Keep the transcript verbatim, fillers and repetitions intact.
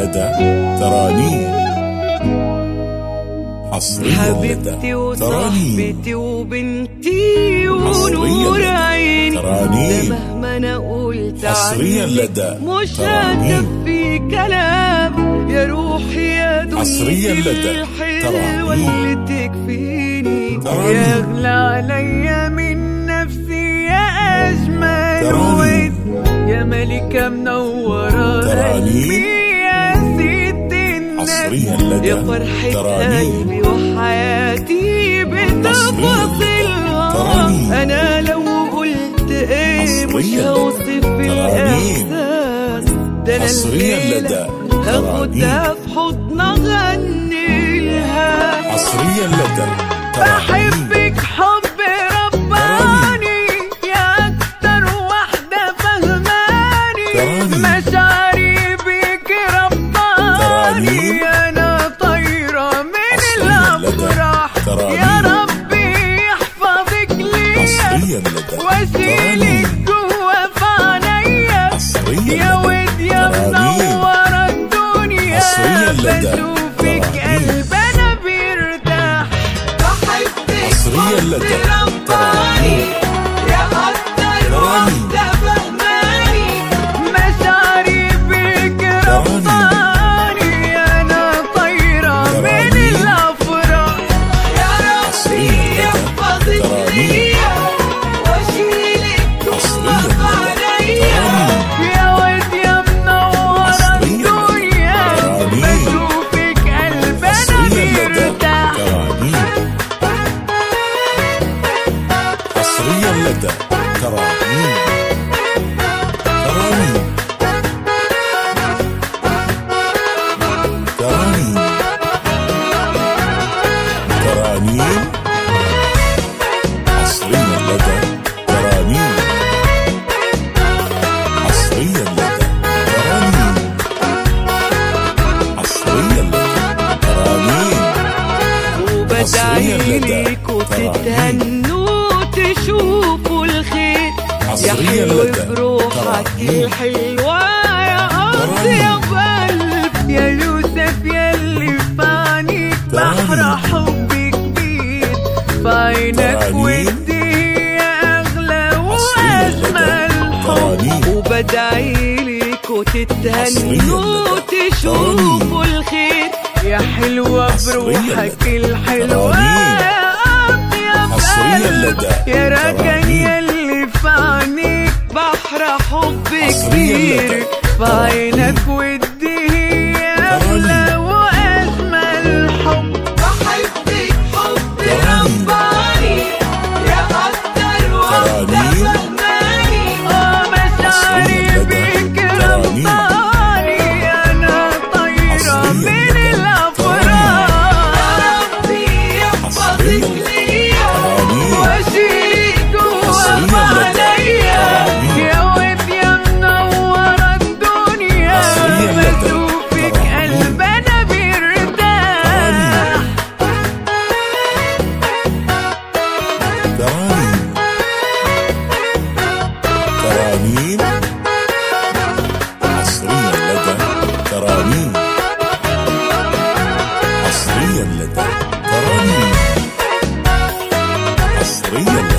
لدى ترانيم. حصريا لدى حبيبتي وصاحبتي وبنتي ونور عيني، ترانيم. مهما انا قلت حصريا لدى مش هتكفي كلام، يا روحي يا حصريا لدى الحلوة اللي تكفيني، ترانيم. يا اغلى عليا من نفسي، يا اجمل ود، يا ملكة منورة قلبي، يا ست الناس، يا فرحة قلبي وحياتي بتفاصيلها. انا لو قلت ايه مش هوصف الاحساس ده، انا الليلة هاخدها في حضن اغنيلها. حصريا لدى بحبك حب رباني، يا اكتر واحدة فهماني، مشاعري بيك رباني، انا طايرة من الافراح، يا ربي يحفظك ليا واشيلك جوا في عينيا، يا ود يا منورة الدنيا، بشوفك قلبنا بيرتاح. بحبك حب رباني، يا اكتر واحدة فهماني، مشاعري بيك رباني، انا طايرة من الافراح، يا ربي يحفظك ليا واشيلك جوا في عينيا، يا ود يا منورة الدنيا، بشوفك قلبنا بيرتاح. حصريا لدى ترانيم. ترانيم. ترانيم. ترانيم. حصريا لدى ترانيم. حصريا لدى ترانيم. حصريا لدى ترانيم. وبدعيلك وتتهنوا تشوفوا الخير، يا حلو بروحك الحلوة، يا قص يا بقلب، يا يوسف ياللي في عينيك بحر حب كبير، في عينك ودي يا أغلى وأجمل حب. وبدعيلك وتتهنوا تشوفوا الخير، يا حلوة بروحك الحلوة، يا أطيب قلب، يا ركن ياللي في عينيك بحر حب كبير، في عينك ودي يا أغلى وأجمل حب. بحبك حب رباني، يا أكتر واحدة فهماني، اه مشاعري بيك رباني، أنا طايرة من الأفراح، يا ربي يحفظك ليا واشيلك جوا في عينيا، يا ود يا منورة الدنيا، بشوفك قلبنا بيرتاح. ترانيم. ترانيم. حصريا لدى ترانيم. حصريا لدى ترانيم. حصريا لدى